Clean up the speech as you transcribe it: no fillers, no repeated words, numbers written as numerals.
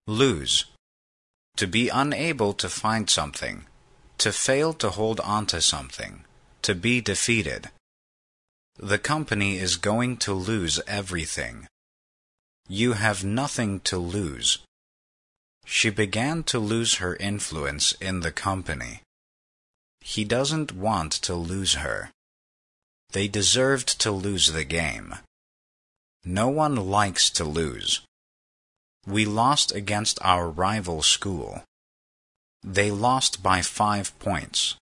Lose. To be unable to find something. To fail to hold on to something. To be defeated. The company is going to lose everything. You have nothing to lose. She began to lose her influence in the company. He doesn't want to lose her. They deserved to lose the game. No one likes to lose. We lost against our rival school. They lost by 5 points.